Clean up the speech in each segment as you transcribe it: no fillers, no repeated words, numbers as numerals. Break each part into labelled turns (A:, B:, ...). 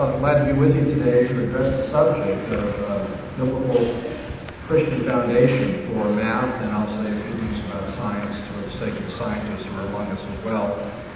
A: I'm glad to be with you today to address the subject of biblical Christian foundation for math, and I'll say a few things about science for the sake of the scientists who are among us as well.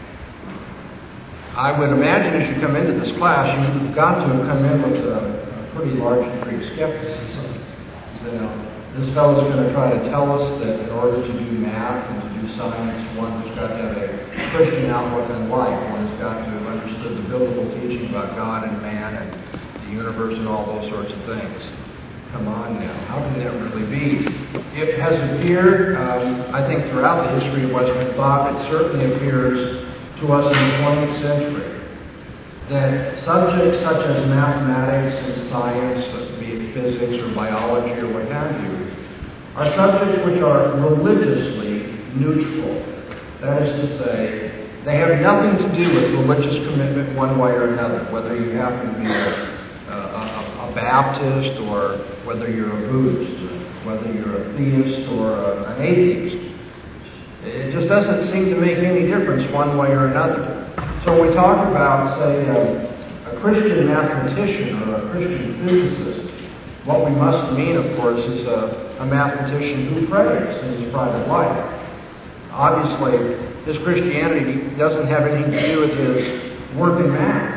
A: I would imagine as you come into this class, you've got to have come in with a pretty large degree of skepticism. This fellow's going to try to tell us that in order to do math and to do science, one has got to have a Christian outlook on life. One has got to have understood the biblical teaching about God and man and the universe and all those sorts of things. Come on now. How can that really be? It has appeared, I think, throughout the history of Western thought. It certainly appears to us in the 20th century that subjects such as mathematics and science, be it physics or biology or what have you, are subjects which are religiously neutral. That is to say, they have nothing to do with religious commitment one way or another, whether you happen to be a Baptist or whether you're a Buddhist, or whether you're a theist or an atheist. It just doesn't seem to make any difference one way or another. So when we talk about, say, a Christian mathematician or a Christian physicist, what we must mean, of course, is a mathematician who prays in his private life. Obviously, his Christianity doesn't have anything to do with his work in math.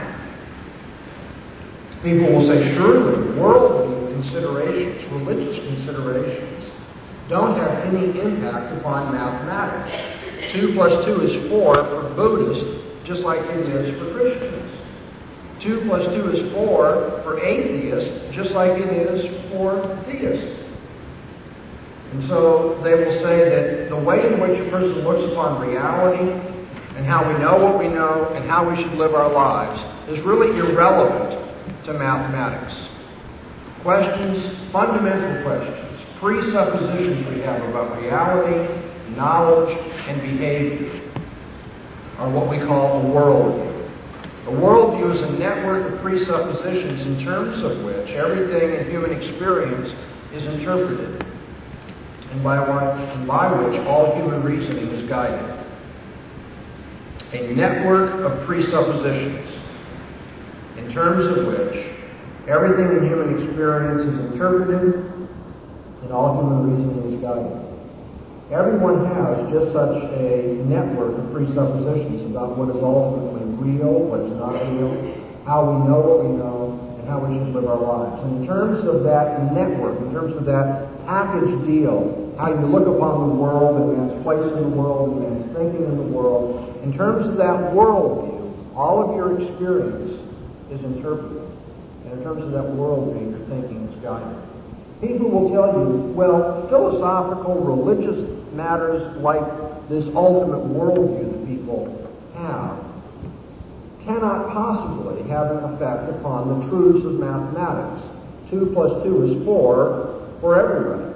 A: People will say, surely, worldly considerations, religious considerations, don't have any impact upon mathematics. 2 plus 2 is 4 for Buddhists, just like it is for Christians. 2 plus 2 is 4 for atheists, just like it is for theists. And so they will say that the way in which a person looks upon reality and how we know what we know and how we should live our lives is really irrelevant to mathematics. Questions, fundamental questions, presuppositions we have about reality, knowledge, and behavior are what we call a worldview. A worldview is a network of presuppositions in terms of which everything in human experience is interpreted, and by which all human reasoning is guided. A network of presuppositions in terms of which everything in human experience is interpreted and all human reasoning is guided. Everyone has just such a network of presuppositions about what is ultimately real, what is not real, how we know what we know, and how we should live our lives. And in terms of that network, in terms of that package deal, how you look upon the world and man's place in the world and man's thinking in the world, in terms of that worldview, all of your experience is interpreted. And in terms of that worldview, your thinking is guided. People will tell you, well, philosophical, religious matters like this ultimate worldview that people have cannot possibly have an effect upon the truths of mathematics. 2 plus 2 is 4 for everybody.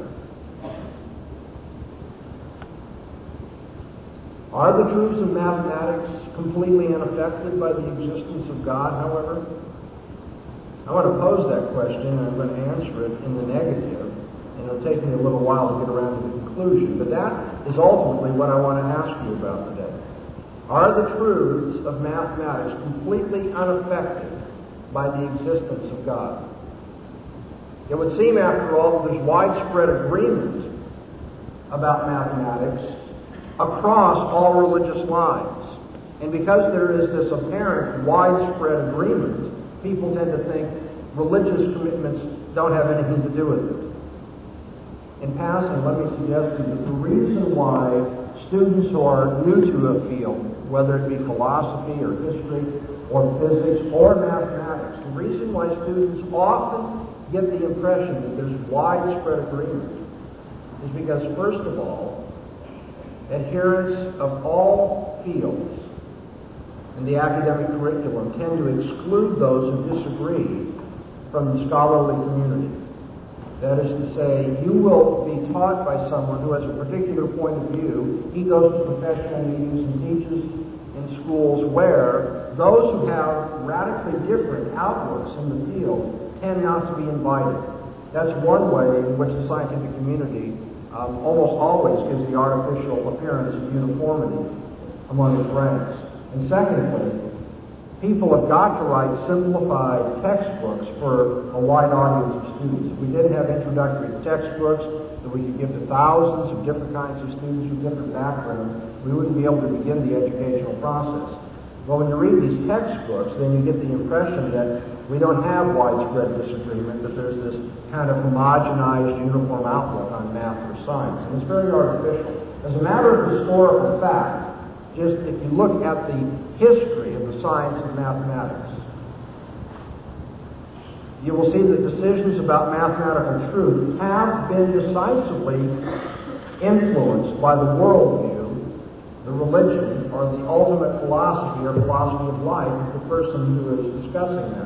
A: Are the truths of mathematics completely unaffected by the existence of God, however? I want to pose that question, and I'm going to answer it in the negative, and it'll take me a little while to get around to the conclusion, but that is ultimately what I want to ask you about today. Are the truths of mathematics completely unaffected by the existence of God? It would seem, after all, that there's widespread agreement about mathematics across all religious lines. And because there is this apparent widespread agreement, people tend to think religious commitments don't have anything to do with it. In passing, let me suggest to you that the reason why students who are new to a field, whether it be philosophy or history or physics or mathematics, the reason why students often get the impression that there's widespread agreement is because, first of all, adherents of all fields in the academic curriculum tend to exclude those who disagree from the scholarly community. That is to say, you will be taught by someone who has a particular point of view. He goes to professional meetings and teaches in schools where those who have radically different outlooks in the field tend not to be invited. That's one way in which the scientific community almost always gives the artificial appearance of uniformity among its ranks. And secondly, people have got to write simplified textbooks for a wide audience of students. If we didn't have introductory textbooks that we could give to thousands of different kinds of students with different backgrounds, we wouldn't be able to begin the educational process. But when you read these textbooks, then you get the impression that we don't have widespread disagreement, that there's this kind of homogenized, uniform outlook on math or science. And it's very artificial. As a matter of historical fact, just if you look at the history of the science of mathematics, you will see that decisions about mathematical truth have been decisively influenced by the worldview, the religion, or the ultimate philosophy or philosophy of life of the person who is discussing that.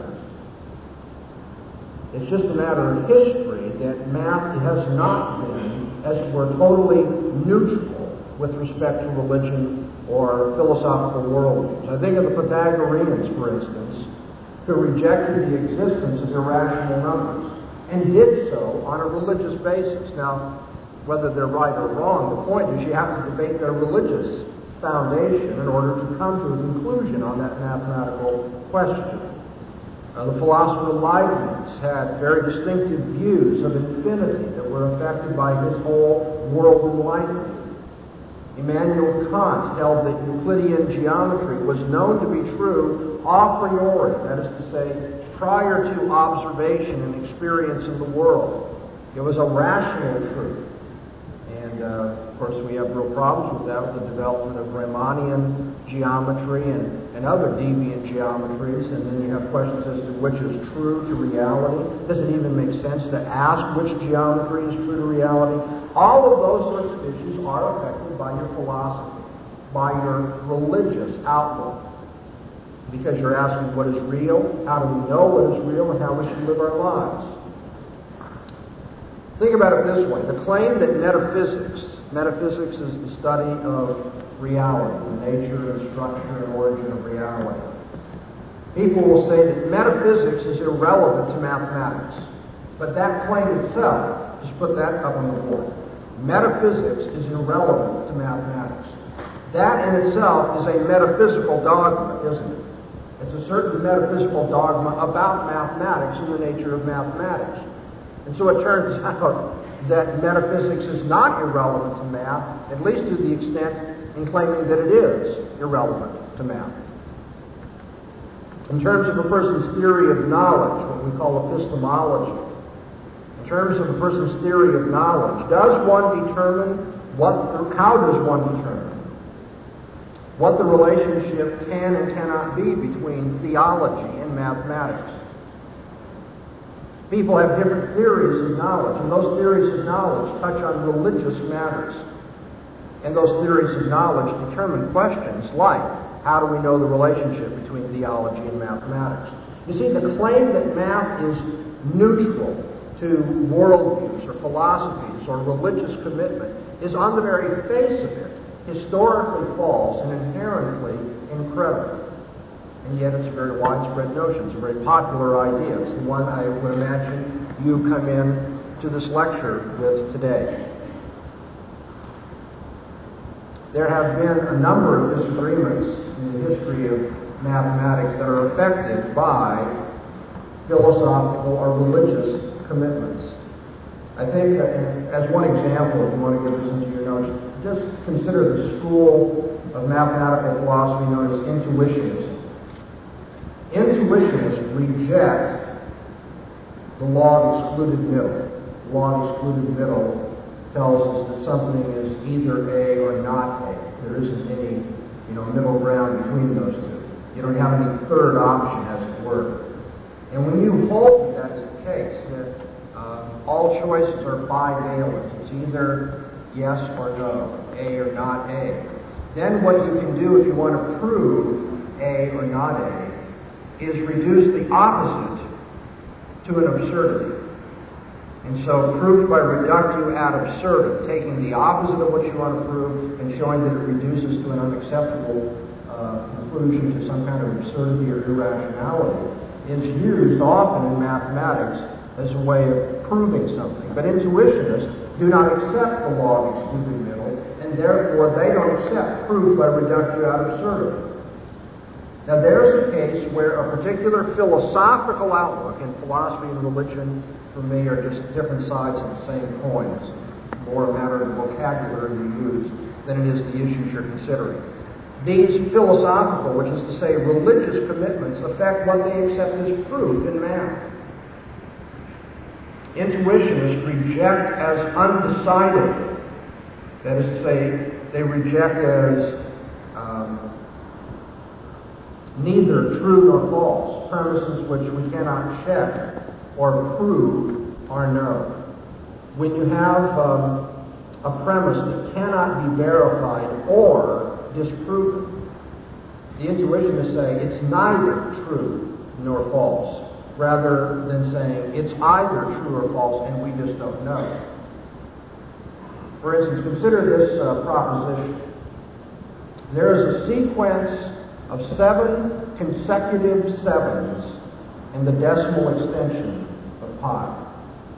A: It's just a matter of history that math has not been, as it were, totally neutral with respect to religion or philosophical worldviews. I think of the Pythagoreans, for instance, who rejected the existence of irrational numbers and did so on a religious basis. Now, whether they're right or wrong, the point is you have to debate their religious foundation in order to come to a conclusion on that mathematical question. The philosopher Leibniz had very distinctive views of infinity that were affected by his whole world enlightenment. Immanuel Kant held that Euclidean geometry was known to be true a priori, that is to say, prior to observation and experience in the world. It was a rational truth. And, of course, we have real problems with that with the development of Riemannian geometry and other deviant geometries. And then you have questions as to which is true to reality. Does it even make sense to ask which geometry is true to reality? All of those sorts of issues are affected by your philosophy, by your religious outlook. Because you're asking what is real, how do we know what is real, and how we should live our lives. Think about it this way. The claim that metaphysics is the study of reality, the nature and structure and origin of reality. People will say that metaphysics is irrelevant to mathematics. But that claim itself, just put that up on the board. Metaphysics is irrelevant to mathematics. That in itself is a metaphysical dogma, isn't it? It's a certain metaphysical dogma about mathematics and the nature of mathematics. And so it turns out that metaphysics is not irrelevant to math, at least to the extent in claiming that it is irrelevant to math. In terms of a person's theory of knowledge, what we call epistemology, in terms of a person's theory of knowledge, does one determine how does one determine what the relationship can and cannot be between theology and mathematics? People have different theories of knowledge, and those theories of knowledge touch on religious matters. And those theories of knowledge determine questions like, how do we know the relationship between theology and mathematics? You see, the claim that math is neutral to worldviews or philosophies or religious commitment is on the very face of it historically false and inherently incredible. And yet it's a very widespread notion. It's a very popular idea. It's the one I would imagine you come in to this lecture with today. There have been a number of disagreements in the history of mathematics that are affected by philosophical or religious commitments. I think, as one example, if you want to get this into your notes, just consider the school of mathematical philosophy known as intuitionism. Intuitionists reject the law of excluded middle. The law of excluded middle tells us that something is either A or not A. There isn't any, middle ground between those two. You don't have any third option, as it were. And when you hold that as the case, that all choices are bivalent, it's either yes or no, A or not A, then what you can do if you want to prove A or not A is reduce the opposite to an absurdity. And so proof by reductio ad absurdum, taking the opposite of what you want to prove and showing that it reduces to an unacceptable conclusion to some kind of absurdity or irrationality, is used often in mathematics as a way of proving something. But intuitionists do not accept the law of excluded middle, and therefore they don't accept proof by reductio ad absurdum. Now there's a case case where a particular philosophical outlook, and philosophy and religion for me are just different sides of the same coin. It's more a matter of the vocabulary you use than it is the issues you're considering. These philosophical, which is to say religious commitments, affect what they accept as proof in math. Intuitionists reject as undecided, that is to say, they reject as neither true nor false, premises which we cannot check or prove are known. When you have a premise that cannot be verified or disproven, the intuitionists say it's neither true nor false, rather than saying it's either true or false and we just don't know. For instance, consider this proposition. There is a sequence of 7 consecutive 7s in the decimal extension of pi.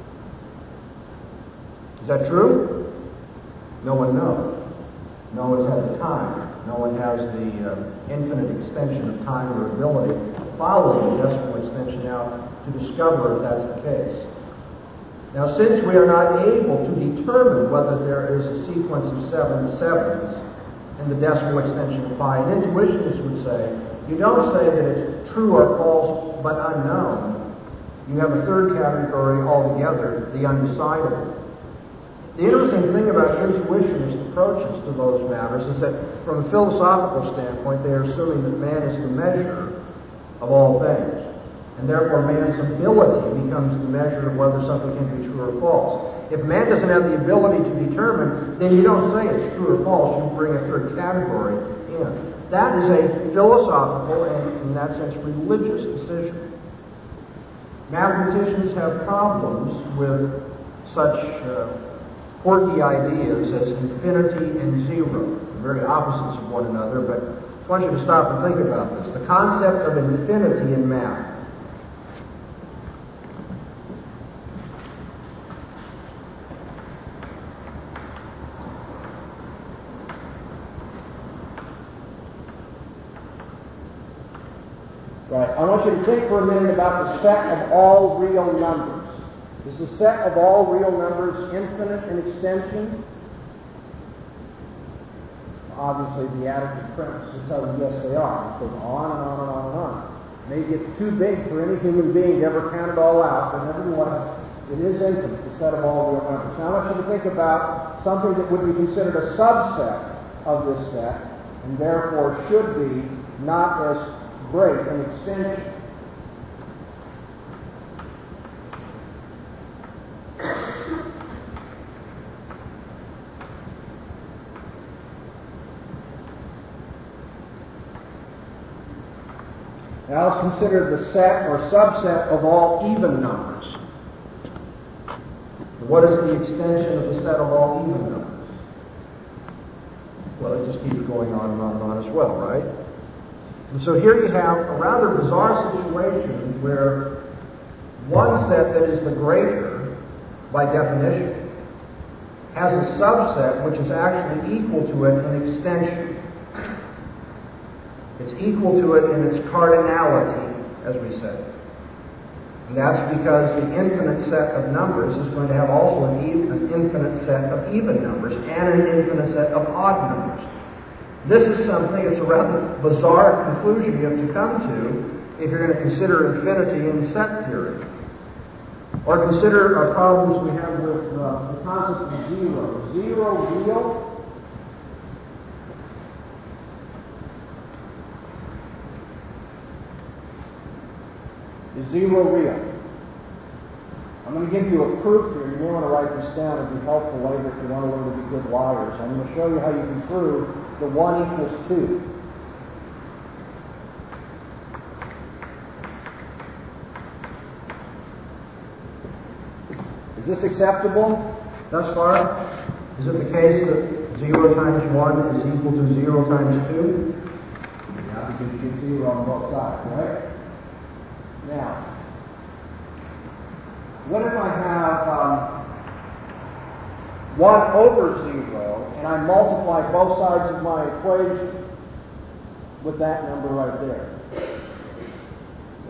A: Is that true? No one knows. No one's had the time. No one has the infinite extension of time or ability to follow the decimal extension out to discover if that's the case. Now, since we are not able to determine whether there is a sequence of 7 sevens in the decimal extension of pi, an intuitionist would say, you don't say that it's true or false but unknown. You have a third category altogether, the undecidable. The interesting thing about intuitionist approaches to those matters is that from a philosophical standpoint, they are assuming that man is the measure of all things. And therefore, man's ability becomes the measure of whether something can be true or false. If man doesn't have the ability to determine, then you don't say it's true or false. You bring a third category in. That is a philosophical and, in that sense, religious decision. Mathematicians have problems with such quirky ideas as infinity and zero. They're very opposites of one another, but I want you to stop and think about this. The concept of infinity in math.
B: Right. I want you to think for a minute about the set of all real numbers. Is the set of all real numbers infinite in extension? Obviously, the additive premise is telling you yes, they are. It goes on and on and on and on. Maybe it's too big for any human being to ever count it all out, but nevertheless, it is infinite, the set of all real numbers. Now, I want you to think about something that would be considered a subset of this set, and therefore should be not as great an extension. Now let's consider the set or subset of all even numbers.
A: What is the extension of the set of all even numbers? Well, it just keeps going on and on and on as well, right? And so here you have a rather bizarre situation where one set that is the greater, by definition, has a subset which is actually equal to it in extension. It's equal to it in its cardinality, as we say. And that's because the infinite set of numbers is going to have also an infinite set of even numbers and an infinite set of odd numbers. This is something, it's a rather bizarre conclusion you have to come to if you're going to consider infinity in set theory. Or consider our problems we have with the concept of zero. Zero real? Is zero real? I'm going to give you a proof here. You may want to write this down. It'd be helpful later if you want to learn to be good liars. I'm going to show you how you can prove the 1 equals 2. Is this acceptable thus far? Is it the case that 0 times 1 is equal to 0 times 2?
B: Yeah, because you get 0 on both sides, right? Now, what if I have 1 over 0, and I multiply both sides of my equation with that number right there?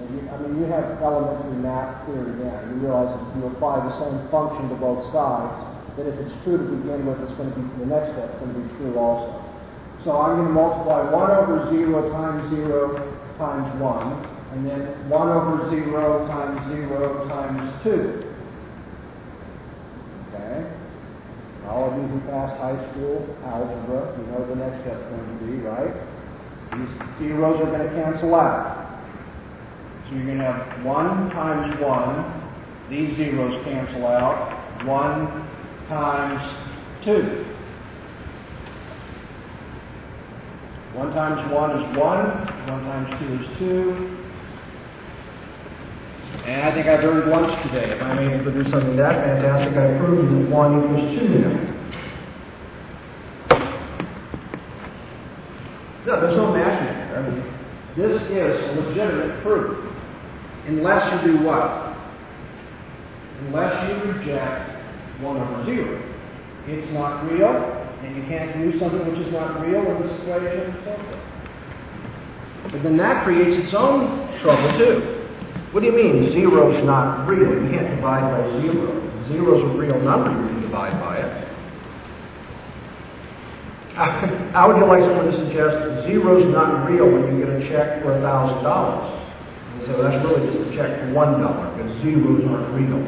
B: You have elementary math theory there. You realize that if you apply the same function to both sides, that if it's true to begin with, it's going to be the next step, it's going to be true also. So I'm going to multiply 1 over 0 times 1, and then 1 over 0 times 0 times 2. Okay? All of you who passed high school algebra, you know the next step's going to be, right? These zeros are going to cancel out. So you're going to have 1 times 1. These zeros cancel out. 1 times 2. 1 times 1 is 1. 1 times 2 is 2. And I think I've earned lunch today. If I'm able to do something that fantastic, I've proven that 1 equals 2 now. No, there's no magic there. This is a legitimate proof. Unless you do what? Unless you reject 1 over 0. It's not real, and you can't do something which is not real in this equation and so forth. But then that creates its own trouble too. What do you mean, 0 is not real? You can't divide by 0. 0 is a real number, you can divide by it. How would you like someone to suggest that 0 is not real when you get a check for $1,000? And say, well, that's really just a check for $1, because zeros aren't real.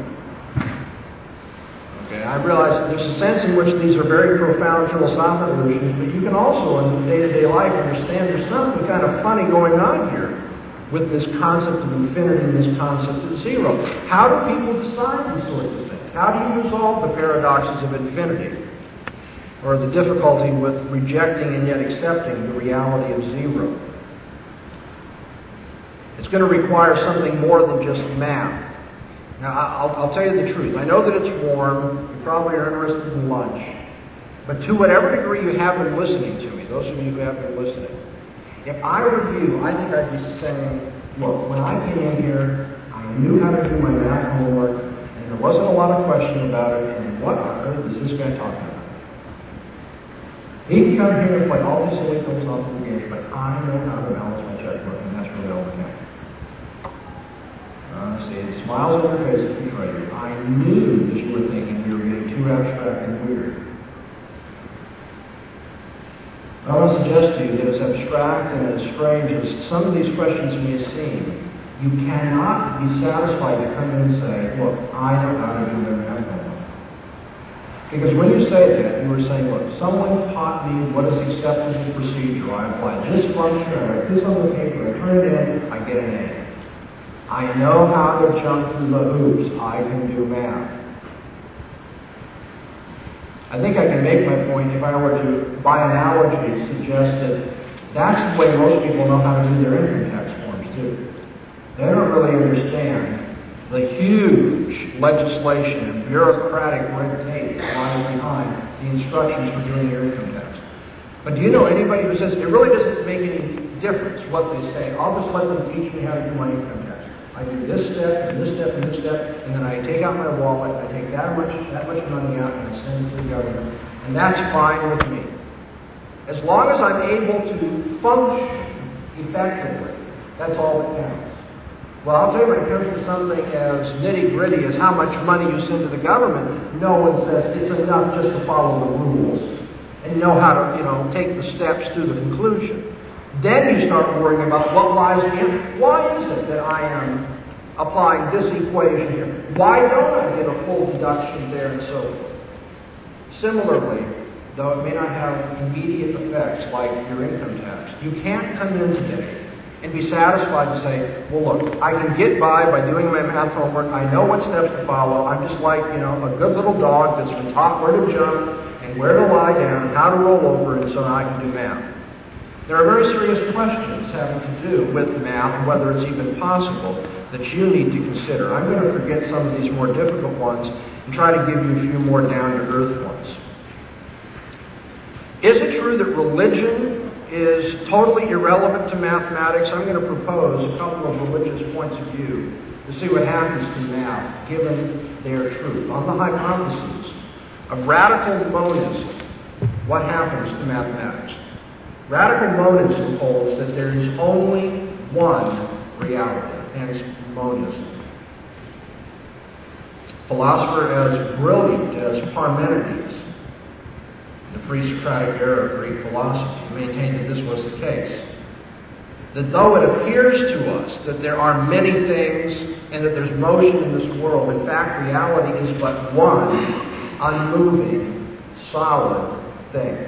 B: Okay, I realize there's a sense in which these are very profound philosophical illusions, but you can also, in day-to-day life, understand there's something kind of funny going on here with this concept of infinity and this concept of 0. How do people decide these sorts of things? How do you resolve the paradoxes of infinity? Or the difficulty with rejecting and yet accepting the reality of 0? It's going to require something more than just math. Now, I'll tell you the truth. I know that it's warm. You probably are interested in lunch. But to whatever degree you have been listening to me, those of you who have been listening, if I were you, I think I'd be saying, look, when I came in here, I knew how to do my math homework, and there wasn't a lot of question about it, and what on earth is this guy talking about? He can come here and play all these silly philosophical games, but I know how to balance my checkbook, and that's really all I can. See, the smiles on your face betray you. I knew that you were thinking you were getting too abstract and weird. I want to suggest to you that as abstract and as strange as some of these questions may seem, you cannot be satisfied to come in and say, look, I know how to do their math homework. Because when you say that, you are saying, look, someone taught me what is acceptance procedure. I apply this function, I write this on the paper, I turn it in, I get an A. I know how to jump through the hoops. I can do math. I think I can make my point if I were to, by analogy, suggest that that's the way most people know how to do their income tax forms, too. They don't really understand the huge legislation and bureaucratic red tape that lies behind the instructions for doing your income tax. But do you know anybody who says, it really doesn't make any difference what they say. I'll just let them teach me how to do my income tax. I do this step, and this step, and this step, and then I take out my wallet, I take that much money out, and I send it to the government. And that's fine with me. As long as I'm able to function effectively, that's all that counts. Well, I'll tell you, when it comes to something as nitty-gritty as how much money you send to the government, no one says it's enough just to follow the rules and know how to, take the steps to the conclusion. Then you start worrying about what lies in. Why is it that I am applying this equation here? Why don't I get a full deduction there and so forth? Similarly, though it may not have immediate effects like your income tax, you can't come in today and be satisfied to say, well, look, I can get by doing my math homework. I know what steps to follow. I'm just like, a good little dog that's been taught where to jump and where to lie down, how to roll over, and so I can do math. There are very serious questions having to do with math and whether it's even possible that you need to consider. I'm going to forget some of these more difficult ones and try to give you a few more down-to-earth ones. Is it true that religion is totally irrelevant to mathematics? I'm going to propose a couple of religious points of view to see what happens to math given their truth. On the hypothesis of radical monism, what happens to mathematics? Radical monism holds that there is only one reality.
A: hence monism. Philosopher as brilliant as Parmenides, the pre-Socratic era of Greek philosophy, maintained that this was the case. That though it appears to us that there are many things and that there's motion in this world, in fact, reality is but one unmoving, solid thing.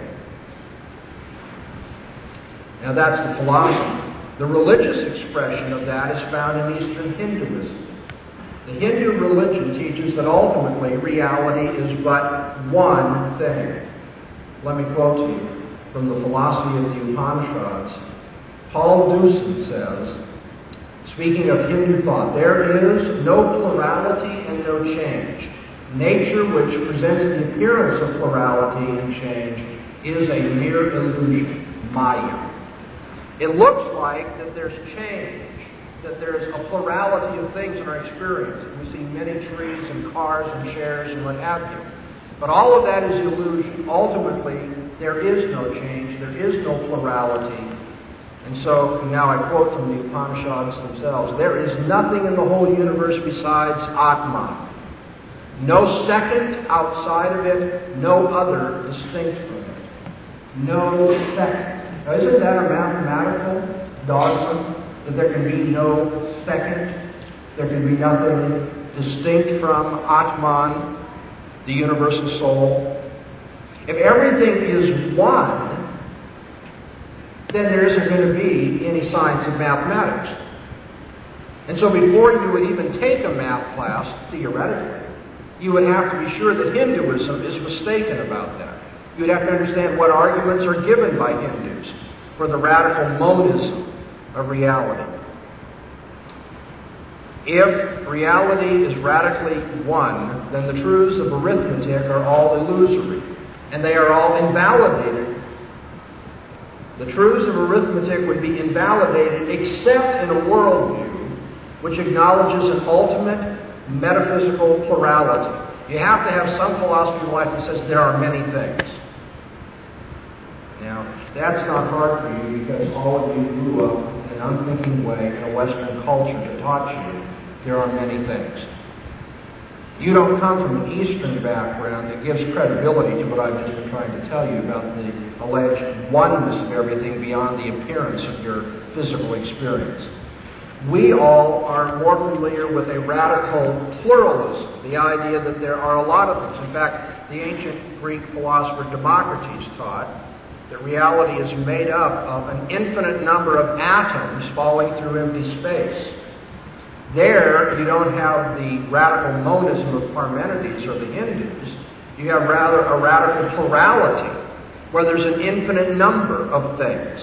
A: Now that's the philosophy. The religious expression of that is found in Eastern Hinduism. The Hindu religion teaches that ultimately reality is but one thing. Let me quote to you from the philosophy of the Upanishads. Paul Deussen says, speaking of Hindu thought, there is no plurality and no change. Nature, which presents the appearance of plurality and change, is a mere illusion, maya. It looks like that there's change, that there's a plurality of things in our experience. We see many trees and cars and chairs and what have you. But all of that is illusion. Ultimately, there is no change, there is no plurality. And so, now I quote from the Upanishads themselves, there is nothing in the whole universe besides Atman. No second outside of it, no other distinct from it. No second. Now, isn't that a mathematical dogma? That there can be no second? There can be nothing distinct from Atman, the universal soul? If everything is one, then there isn't going to be any science of mathematics. And so before you would even take a math class, theoretically, you would have to be sure that Hinduism is mistaken about that. You would have to understand what arguments are given by Hindus for the radical monism of reality. If reality is radically one, then the truths of arithmetic are all illusory, and they are all invalidated. The truths of arithmetic would be invalidated except in a worldview which acknowledges an ultimate metaphysical plurality. You have to have some philosophy of life that says there are many things. Now, that's not hard for you because all of you grew up in an unthinking way in a Western culture that taught you there are many things. You don't come from an Eastern background that gives credibility to what I've just been trying to tell you about the alleged oneness of everything beyond the appearance of your physical experience. We all are more familiar with a radical pluralism, the idea that there are a lot of things. In fact, the ancient Greek philosopher Democritus taught that reality is made up of an infinite number of atoms falling through empty space. There, you don't have the radical monism of Parmenides or the Hindus. You have rather a radical plurality, where there's an infinite number of things.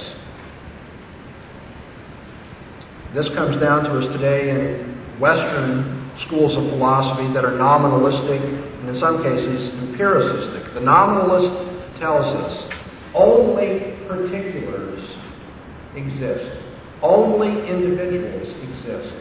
A: This comes down to us today in Western schools of philosophy that are nominalistic and in some cases empiricistic. The nominalist tells us only particulars exist. Only individuals exist.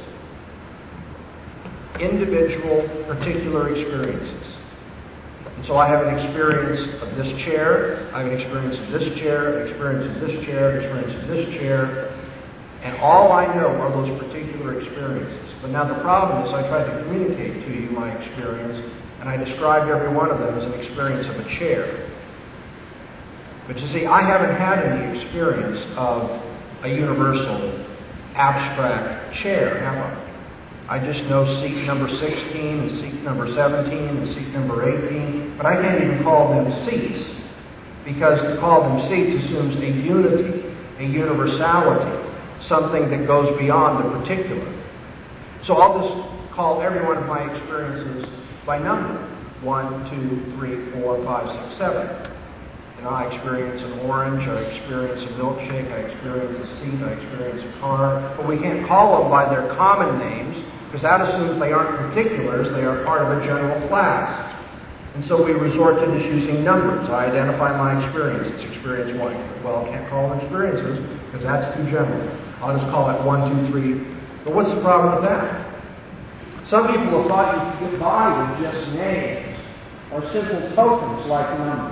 A: Individual, particular experiences. And so I have an experience of this chair, I have an experience of this chair, an experience of this chair, an experience of this chair, and all I know are those particular experiences. But now the problem is I tried to communicate to you my experience, and I described every one of them as an experience of a chair. But you see, I haven't had any experience of a universal, abstract chair, have I? I just know seat number 16 and seat number 17 and seat number 18, but I can't even call them seats, because to call them seats assumes a unity, a universality, something that goes beyond the particular. So I'll just call every one of my experiences by number. 1, 2, 3, 4, 5, 6, 7. And I experience an orange, I experience a milkshake, I experience a seat, I experience a car. But we can't call them by their common names, because that assumes they aren't particulars, they are part of a general class. And so we resort to just using numbers. I identify my experience. It's experience 1. Well, I can't call them experiences, because that's too general. I'll just call it 1, 2, 3. But what's the problem with that? Some people have thought you could get by with just names, or simple tokens like numbers.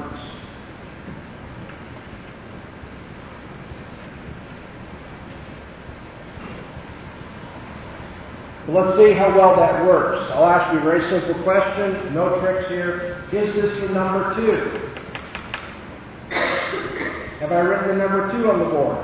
B: So let's see how well that works. I'll ask you a very simple question, no tricks here. Is this the number 2? Have I written the number 2 on the board?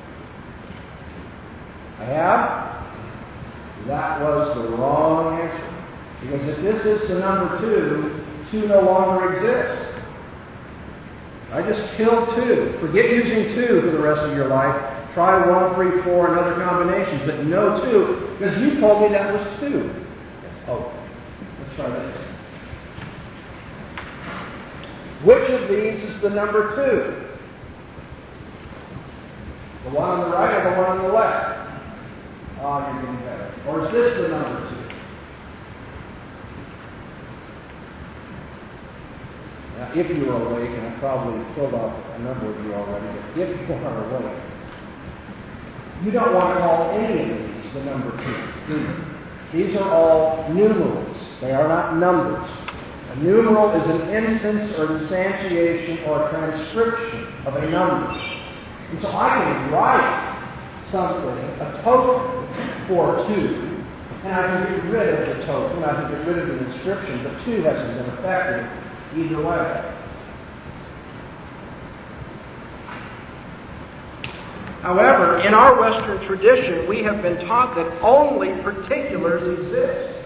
B: I have? That was the wrong answer. Because if this is the number 2, 2 no longer exists. I just killed 2. Forget using 2 for the rest of your life. Try 1, 3, 4, and other combinations, but no 2, because you told me that was 2. Oh, let's try this. Which of these is the number 2? The one on the right or the one on the left? Oh, you're getting better. Or is this the number 2? Now, if you are awake, and I probably filled out a number of you already, but if you are awake, you don't want to call any of these the number 2. These are all numerals. They are not numbers. A numeral is an instance or instantiation or transcription of a number. And so I can write something, a token for 2, and I can get rid of the token, I can get rid of the inscription, but 2 hasn't been affected either way. However, in our Western tradition, we have been taught that only particulars exist.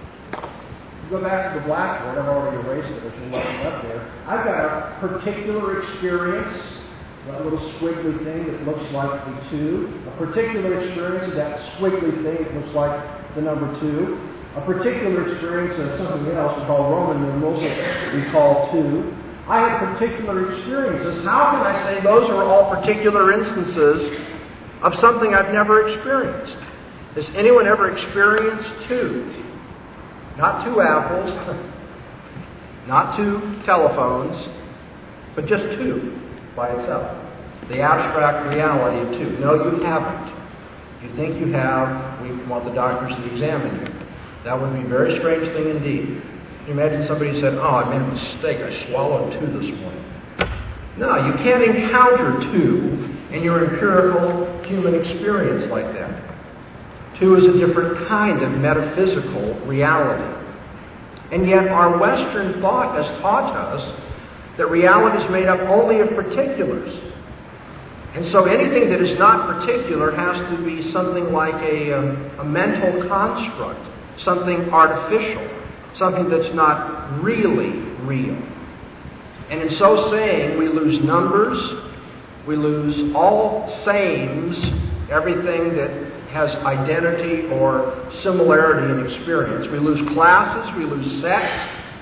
B: Go back to the blackboard. I've already erased it, but you left it up there. I've got a particular experience, that little squiggly thing that looks like the 2. A particular experience is that squiggly thing that looks like the number 2. A particular experience of something else we call Roman numerals that we call 2. I have particular experiences. How can I say those are all particular instances of something I've never experienced? Has anyone ever experienced 2? Not 2 apples, not 2 telephones, but just 2 by itself. The abstract reality of 2. No, you haven't. If you think you have, we want the doctors to examine you. That would be a very strange thing indeed. Can you imagine somebody said, oh, I made a mistake, I swallowed 2 this morning. No, you can't encounter 2 in your empirical human experience like that. 2 is a different kind of metaphysical reality. And yet our Western thought has taught us that reality is made up only of particulars. And so anything that is not particular has to be something like a mental construct, something artificial, something that's not really real. And in so saying, we lose numbers, we lose all sames, everything that has identity or similarity in experience. We lose classes, we lose sets,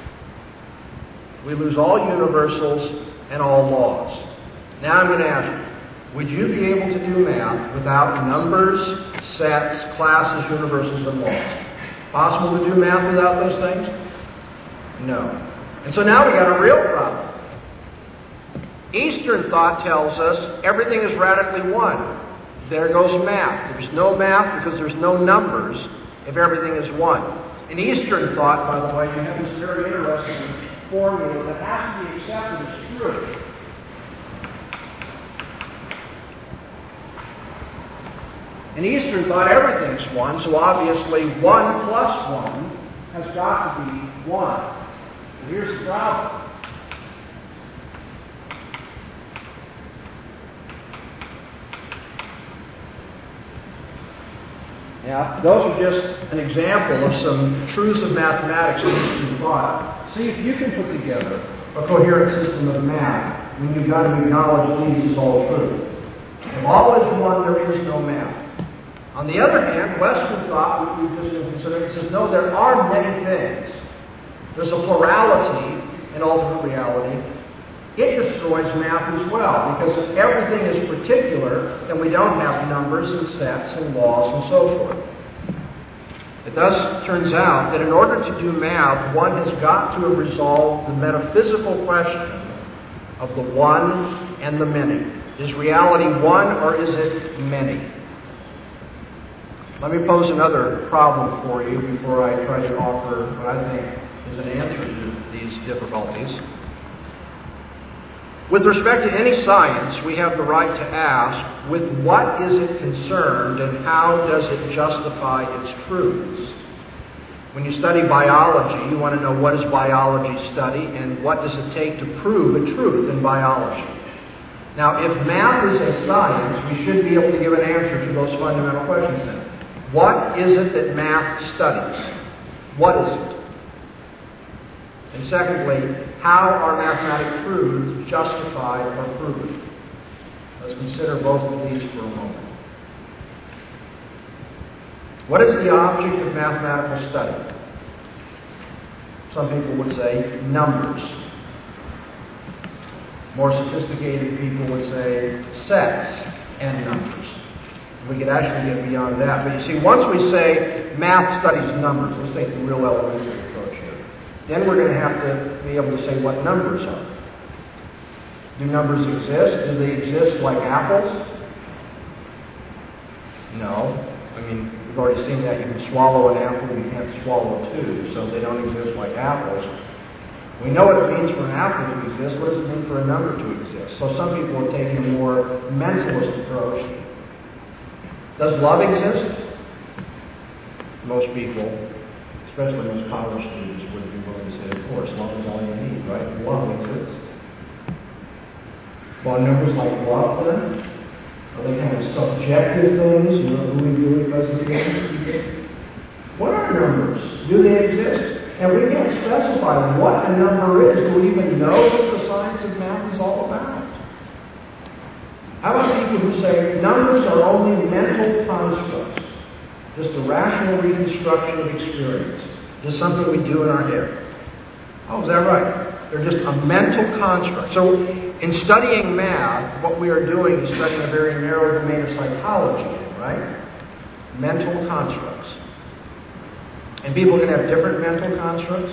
B: we lose all universals and all laws. Now I'm going to ask you, would you be able to do math without numbers, sets, classes, universals, and laws? Possible to do math without those things? No. And so now we got a real problem. Eastern thought tells us everything is radically one. There goes math. There's no math because there's no numbers if everything is one. In Eastern thought, by the way, you have this very interesting formula that has to be accepted as true. In Eastern thought, everything's one, so obviously 1 plus 1 has got to be 1. And here's the problem. Now, those are just an example of some truths of mathematics in Eastern thought. See if you can put together a coherent system of math when you've got to acknowledge these is all true. If all is one, there is no math. On the other hand, Western thought, which we've just been considering, says, no, there are many things. There's a plurality in ultimate reality. It destroys math as well, because if everything is particular, then we don't have numbers and sets and laws and so forth. It thus turns out that in order to do math, one has got to have resolved the metaphysical question of the one and the many. Is reality one or is it many? Let me pose another problem for you before I try to offer what I think is an answer to these difficulties.
A: With respect to any science, we have the right to ask, with what is it concerned and how does it justify its truths? When you study biology, you want to know what does biology study and what does it take to prove a truth in biology. Now, if math is a science, we should be able to give an answer to those fundamental questions then. What is it that math studies? What is it? And secondly, how are mathematic truths justified or proven? Let's consider both of these for a moment. What is the object of mathematical study? Some people would say numbers. More sophisticated people would say sets and numbers. We could actually get beyond that. But you see, once we say math studies numbers, let's take the real elementary approach here, then we're going to have to be able to say what numbers are. Do numbers exist? Do they exist like apples? No. I mean, we've already seen that. You can swallow an apple, you can't swallow two, so they don't exist like apples. We know what it means for an apple to exist. What does it mean for a number to exist? So some people are taking a more mentalist approach. Does love exist? Most people, especially most college students, would be willing to say, of course, love is all you need, right? Love exists. Well, numbers like love then? Are they kind of subjective things? You know, really doesn't exist? What are numbers? Do they exist? And we can't specify what a number is. Do we even know what the science of math is all about? How about people who say numbers are only mental constructs, just a rational reconstruction of experience, just something we do in our head? Oh, is that right? They're just a mental construct. So in studying math, what we are doing is studying a very narrow domain of psychology, right? Mental constructs. And people can have different mental constructs.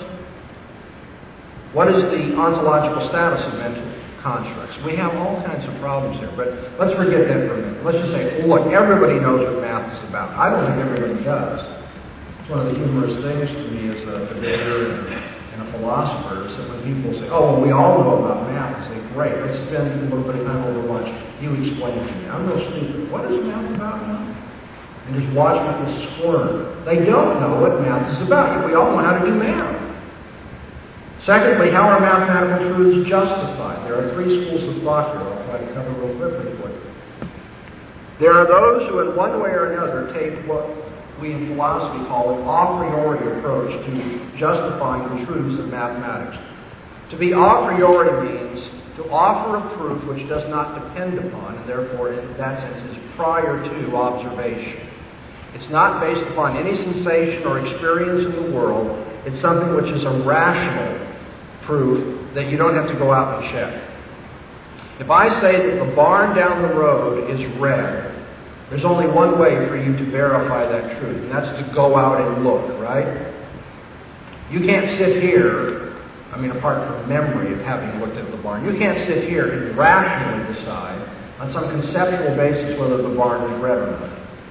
A: What is the ontological status of mental constructs? We have all kinds of problems here, but let's forget that for a minute. Let's just say, well, look, everybody knows what math is about. I don't think everybody does. It's one of the humorous things to me as a debater and a philosopher is that when people say, oh, well, we all know about math, I say, great, let's spend a little bit of time over lunch. You explain it to me. I'm real stupid. What is math about now? And just watch people squirm. They don't know what math is about. We all know how to do math. Secondly, how are mathematical truths justified? There are three schools of thought here. I'll try to cover real quickly for you. There are those who in one way or another take what we in philosophy call an a priori approach to justifying the truths of mathematics. To be a priori means to offer a proof which does not depend upon, and therefore in that sense is prior to observation. It's not based upon any sensation or experience in the world. It's something which is a rational proof that you don't have to go out and check. If I say that the barn down the road is red, there's only one way for you to verify that truth, and that's to go out and look, right? You can't sit here, I mean, apart from memory of having looked at the barn, you can't sit here and rationally decide on some conceptual basis whether the barn is red or not.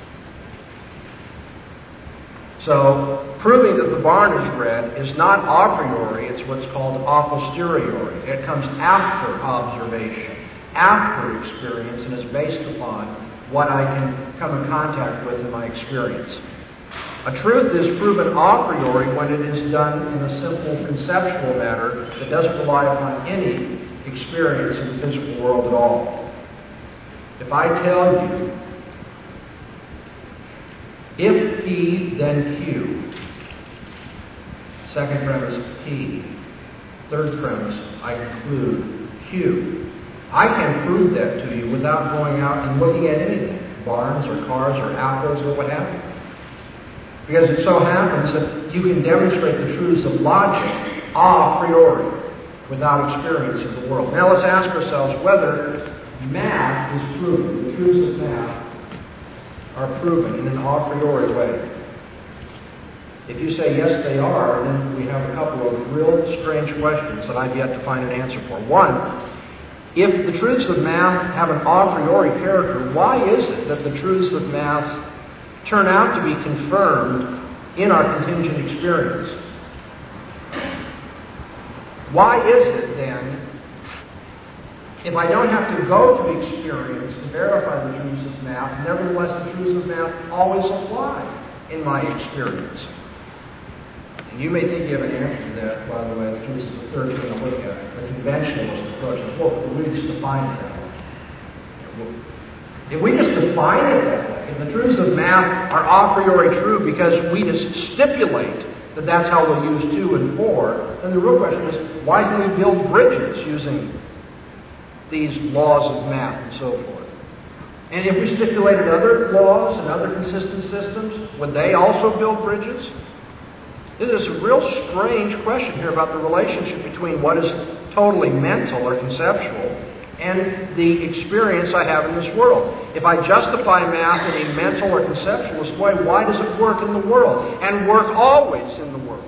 A: So, proving that the barn is red is not a priori, it's what's called a posteriori. It comes after observation, after experience, and is based upon what I can come in contact with in my experience. A truth is proven a priori when it is done in a simple conceptual matter that doesn't rely upon any experience in the physical world at all. If I tell you, if P, then Q. Second premise, P. Third premise, I conclude Q. I can prove that to you without going out and looking at anything, barns or cars or apples or what have you. Because it so happens that you can demonstrate the truths of logic a priori without experience of the world. Now let's ask ourselves whether math is proven, the truths of math are proven in an a priori way. If you say yes, they are, then we have a couple of real strange questions that I've yet to find an answer for. One, if the truths of math have an a priori character, why is it that the truths of math turn out to be confirmed in our contingent experience? Why is it then If I don't have to go to the experience to verify the truths of math, nevertheless the truths of math always apply in my experience. And you may think you have an answer to that, by the way. This is the third thing to look at, the conventionalist approach. Well, we just define it that way. If we just define it that way, if the truths of math are a priori true because we just stipulate that that's how we'll use 2 and 4, then the real question is, why do we build bridges using these laws of math and so forth? And if we stipulated other laws and other consistent systems, would they also build bridges? There's a real strange question here about the relationship between what is totally mental or conceptual and the experience I have in this world. If I justify math in a mental or conceptualist way, why does it work in the world and work always in the world?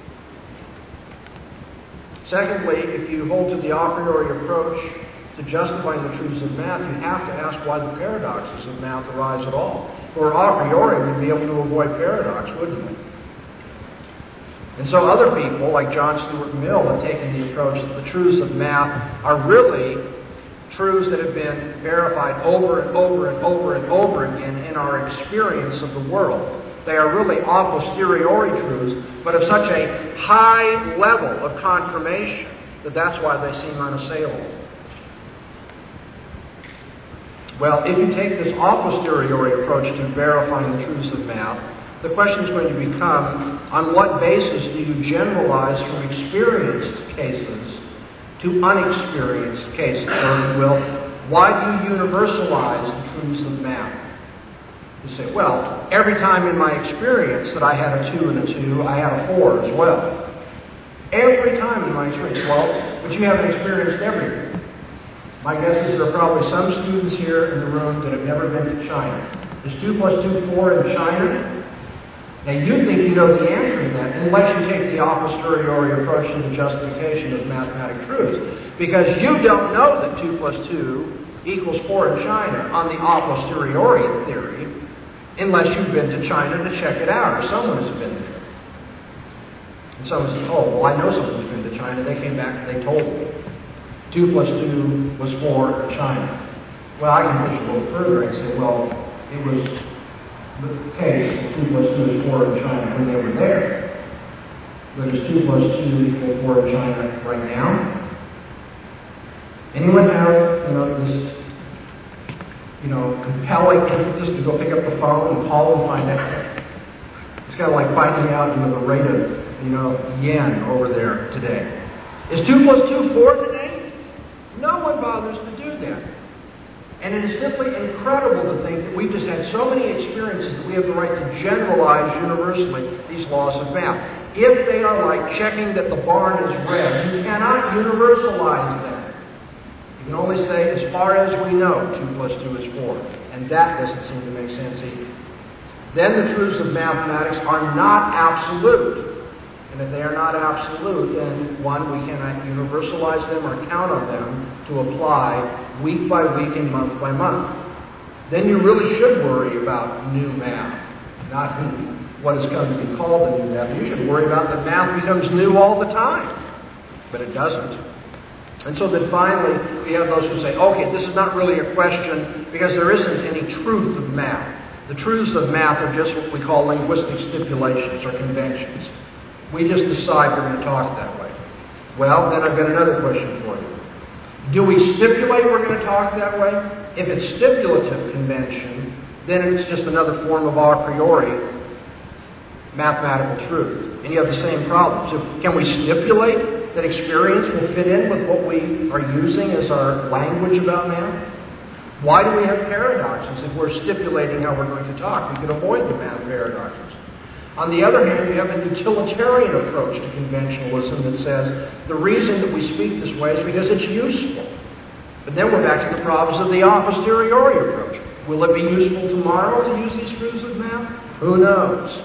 A: Secondly, if you hold to the a priori approach to justifying the truths of math, you have to ask why the paradoxes of math arise at all. For a priori, we'd be able to avoid paradox, wouldn't we? And so other people, like John Stuart Mill, have taken the approach that the truths of math are really truths that have been verified over and over and over and over again in our experience of the world. They are really a posteriori truths, but of such a high level of confirmation that that's why they seem unassailable. Well, if you take this a posteriori approach to verifying the truths of math, the question is going to become, on what basis do you generalize from experienced cases to unexperienced cases, or if you will, why do you universalize the truths of math? You say, well, every time in my experience that I had a 2 and a 2, I had a 4 as well. Every time in my experience. Well, but you haven't experienced everything. My guess is there are probably some students here in the room that have never been to China. Is 2 plus 2 4 in China? Now, you think you know the answer to that unless you take the a posteriori approach to the justification of mathematic truths. Because you don't know that 2 plus 2 equals 4 in China on the a posteriori theory unless you've been to China to check it out, or someone has been there. And someone says, oh, well, I know someone who's been to China. They came back and they told me 2 plus 2 was 4 in China. Well, I can push a little further and say, well, it was the case 2 plus 2 is 4 in China when they were there. But is 2 plus 2 equal 4 in China right now? Anyone have, this, compelling impetus to go pick up the phone and call and find out? It's kind of like finding out, the rate of, yen over there today. Is 2 plus 2 4 today? No one bothers to do that. And it is simply incredible to think that we've just had so many experiences that we have the right to generalize universally these laws of math. If they are like checking that the barn is red, you cannot universalize that. You can only say, as far as we know, 2 plus 2 is 4. And that doesn't seem to make sense either. Then the truths of mathematics are not absolute. And if they are not absolute, then one, we cannot universalize them or count on them to apply week by week and month by month. Then you really should worry about new math, not what has come to be called the new math. You should worry about that math becomes new all the time. But it doesn't. And so then finally, we have those who say, okay, this is not really a question because there isn't any truth of math. The truths of math are just what we call linguistic stipulations or conventions. We just decide we're going to talk that way. Well, then I've got another question for you. Do we stipulate we're going to talk that way? If it's stipulative convention, then it's just another form of a priori mathematical truth. And you have the same problem. So can we stipulate that experience will fit in with what we are using as our language about math? Why do we have paradoxes if we're stipulating how we're going to talk? We could avoid the math paradoxes. On the other hand, we have a utilitarian approach to conventionalism that says the reason that we speak this way is because it's useful. But then we're back to the problems of the a posteriori approach. Will it be useful tomorrow to use these truths of math? Who knows?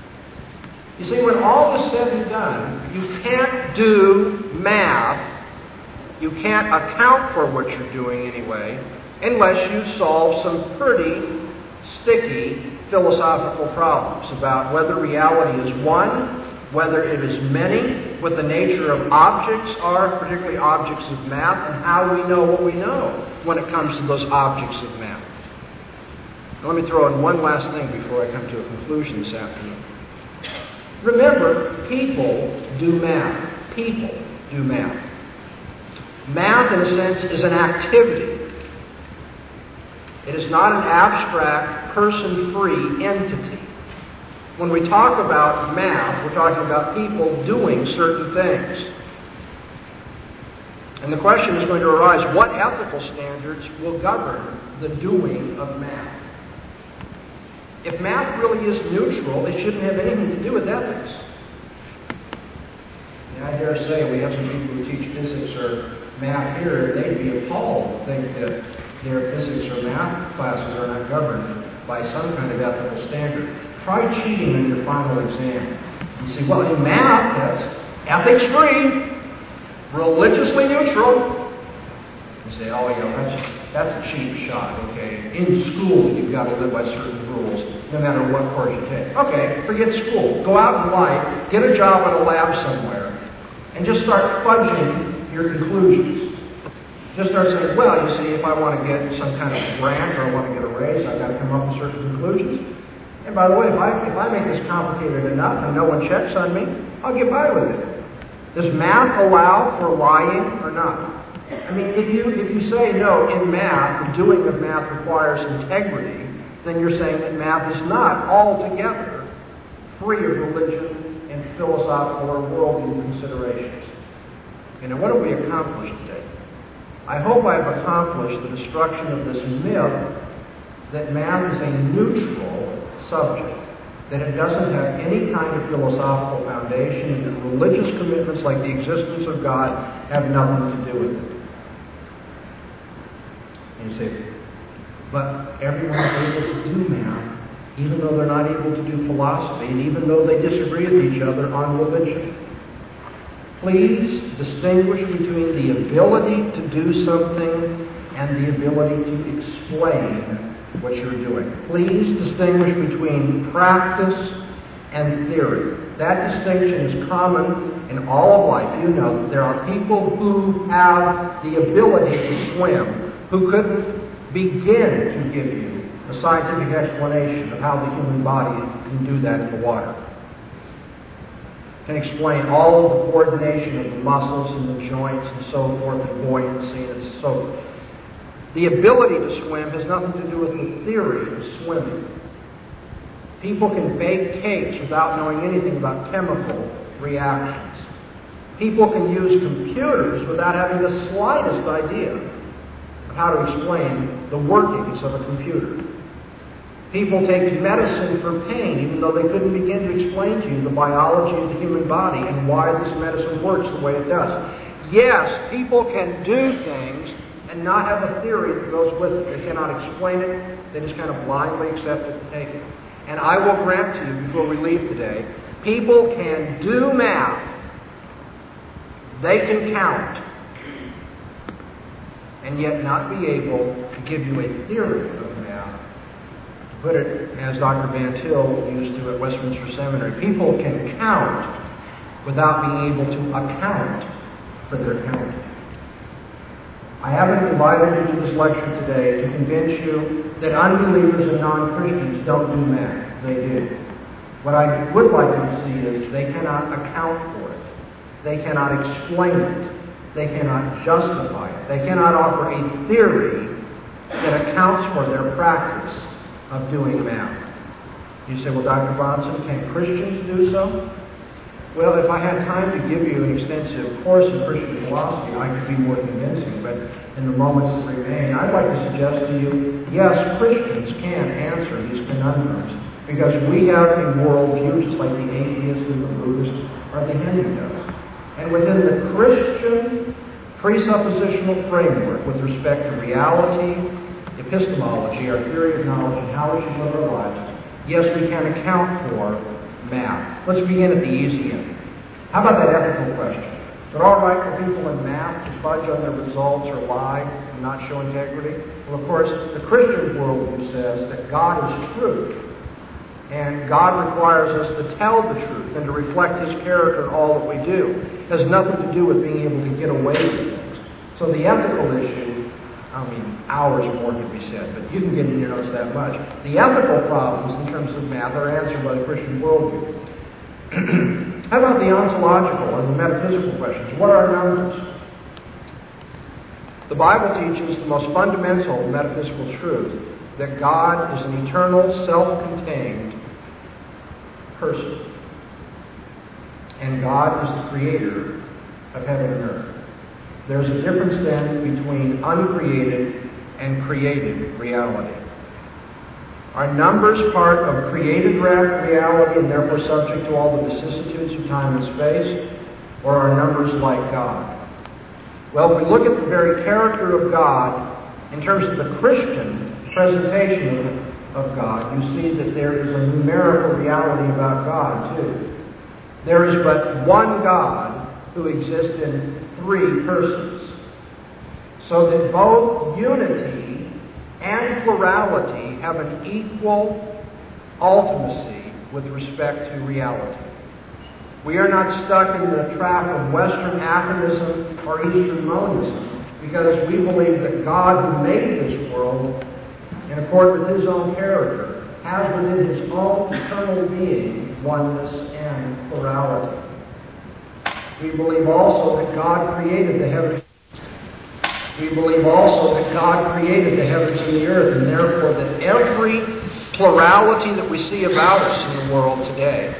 A: You see, when all is said and done, you can't do math, you can't account for what you're doing anyway, unless you solve some pretty sticky philosophical problems about whether reality is one, whether it is many, what the nature of objects are, particularly objects of math, and how we know what we know when it comes to those objects of math. Now, let me throw in one last thing before I come to a conclusion this afternoon. Remember, people do math. People do math. Math, in a sense, is an activity. It is not an abstract, person-free entity. When we talk about math, we're talking about people doing certain things. And the question is going to arise, what ethical standards will govern the doing of math? If math really is neutral, it shouldn't have anything to do with ethics. And I dare say we have some people who teach physics or math here, they'd be appalled to think that their physics or math classes are not governed by some kind of ethical standard. Try cheating in your final exam. You say, well, in math, that's ethics-free, religiously neutral. You say, oh, yeah, that's a cheap shot, okay? In school, you've got to live by certain rules, no matter what course you take. Okay, forget school. Go out in life, get a job in a lab somewhere, and just start fudging your conclusions. Just start saying, well, you see, if I want to get some kind of grant or I want to get a raise, I've got to come up with certain conclusions. And by the way, if I make this complicated enough and no one checks on me, I'll get by with it. Does math allow for lying or not? I mean, if you say no, in math, the doing of math requires integrity, then you're saying that math is not altogether free of religion and philosophical or worldview considerations. And what have we accomplished today? I hope I've accomplished the destruction of this myth that math is a neutral subject, that it doesn't have any kind of philosophical foundation, and that religious commitments like the existence of God have nothing to do with it. And you say, but everyone is able to do math, even though they're not able to do philosophy, and even though they disagree with each other on religion. Please distinguish between the ability to do something and the ability to explain what you're doing. Please distinguish between practice and theory. That distinction is common in all of life. You know that there are people who have the ability to swim, who couldn't begin to give you a scientific explanation of how the human body can do that in the water. Can explain all of the coordination of the muscles and the joints and so forth, and buoyancy and so forth. The ability to swim has nothing to do with the theory of swimming. People can bake cakes without knowing anything about chemical reactions. People can use computers without having the slightest idea of how to explain the workings of a computer. People take medicine for pain, even though they couldn't begin to explain to you the biology of the human body and why this medicine works the way it does. Yes, people can do things and not have a theory that goes with it. They cannot explain it. They just kind of blindly accept it and take it. And I will grant to you, before we leave today, people can do math. They can count. And yet not be able to give you a theory of math. To put it, as Dr. Van Til used to at Westminster Seminary, people can count without being able to account for their counting. I haven't invited you to this lecture today to convince you that unbelievers and non-Christians don't do math. They do. What I would like you to see is they cannot account for it. They cannot explain it. They cannot justify it. They cannot offer a theory that accounts for their practice of doing math. You say, well, Dr. Bronson, can Christians do so? Well, if I had time to give you an extensive course in Christian philosophy, I could be more convincing, but in the moments that remain, I'd like to suggest to you, yes, Christians can answer these conundrums, because we have a worldview just like the atheist and the Buddhist or the Hindu does. And within the Christian presuppositional framework with respect to reality, epistemology, our theory of knowledge, and how we should live our lives, yes, we can account for math. Let's begin at the easy end. How about that ethical question? Is it all right for people in math to fudge on their results or lie and not show integrity? Well, of course, the Christian worldview says that God is true, and that God requires us to tell the truth and to reflect His character in all that we do. It has nothing to do with being able to get away with things. So the ethical issue, hours more could be said, but you can get in your notes that much. The ethical problems in terms of math are answered by the Christian worldview. How about the ontological and the metaphysical questions? What are numbers? The Bible teaches the most fundamental metaphysical truth, that God is an eternal, self-contained person. And God is the creator of heaven and earth. There's a difference then between uncreated and created reality. Are numbers part of created reality and therefore subject to all the vicissitudes of time and space? Or are numbers like God? Well, if we look at the very character of God, in terms of the Christian presentation of God, you see that there is a numerical reality about God, too. There is but one God who exists in three persons. So that both unity and plurality have an equal ultimacy with respect to reality. We are not stuck in the trap of Western atheism or Eastern monism, because we believe that God who made this world in accord with His own character has within His own eternal being oneness and plurality. We believe also that God created the heavens. We believe also that God created the heavens and the earth, and therefore that every plurality that we see about us in the world today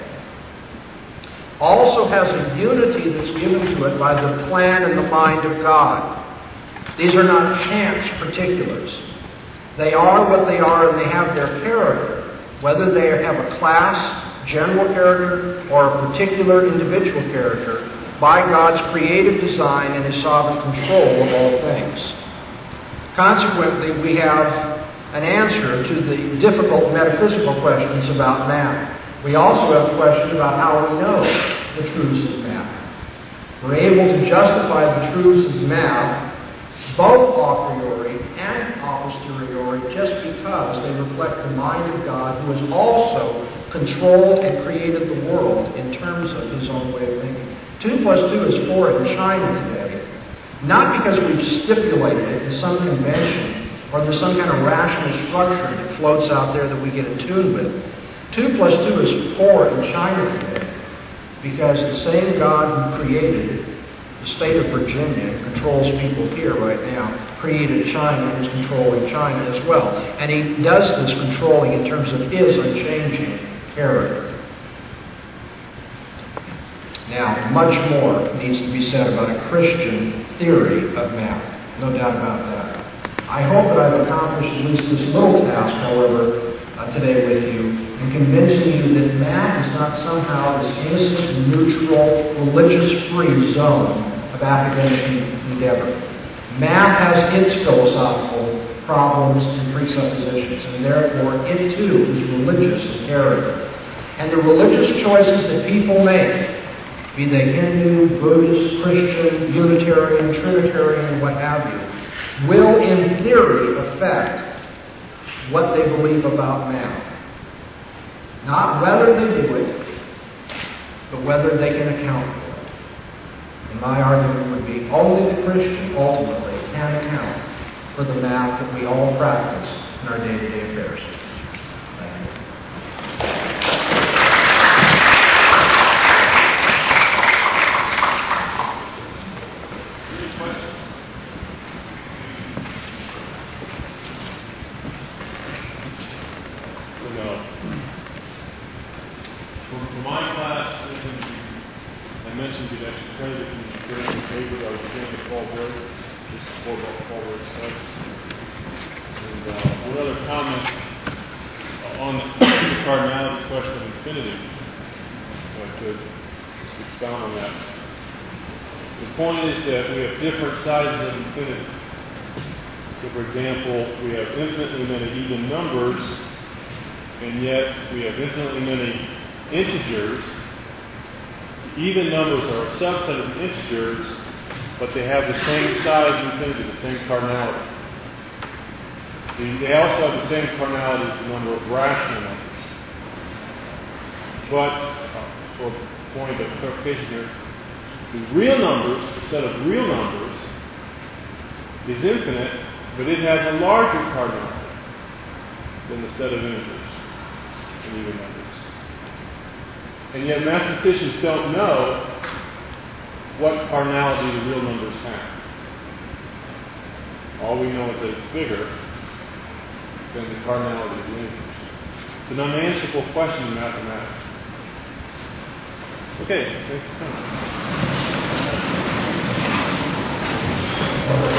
A: also has a unity that's given to it by the plan and the mind of God. These are not chance particulars. They are what they are, and they have their character, whether they have a class, general character, or a particular individual character, by God's creative design and His sovereign control of all things. Consequently, we have an answer to the difficult metaphysical questions about math. We also have a question about how we know the truths of math. We're able to justify the truths of math both a priori and a posteriori just because they reflect the mind of God, who has also controlled and created the world in terms of His own way of thinking. 2 plus 2 is 4 in China today, not because we've stipulated it in some convention or there's some kind of rational structure that floats out there that we get in tune with. 2 plus 2 is 4 in China today because the same God who created the state of Virginia and controls people here right now created China and is controlling China as well. And He does this controlling in terms of His unchanging character. Now, much more needs to be said about a Christian theory of math. No doubt about that. I hope that I've accomplished at least this little task, however, today with you, in convincing you that math is not somehow this innocent, neutral, religious-free zone of academic endeavor. Math has its philosophical problems and presuppositions, and therefore it too is religious in character. And the religious choices that people make, be they Hindu, Buddhist, Christian, Unitarian, Trinitarian, what have you, will in theory affect what they believe about math. Not whether they do it, but whether they can account for it. And my argument would be only the Christian ultimately can account for the math that we all practice in our day-to-day affairs. Thank you.
C: The point is that we have different sizes of infinity. So, for example, we have infinitely many even numbers, and yet we have infinitely many integers. Even numbers are a subset of integers, but they have the same size infinity, the same cardinality. They also have the same cardinality as the number of rational numbers. But, for a point of clarification here, the real numbers, the set of real numbers, is infinite, but it has a larger cardinality than the set of integers and even numbers. And yet mathematicians don't know what cardinality the real numbers have. All we know is that it's bigger than the cardinality of the integers. It's an unanswerable question in mathematics. Okay, thanks for coming.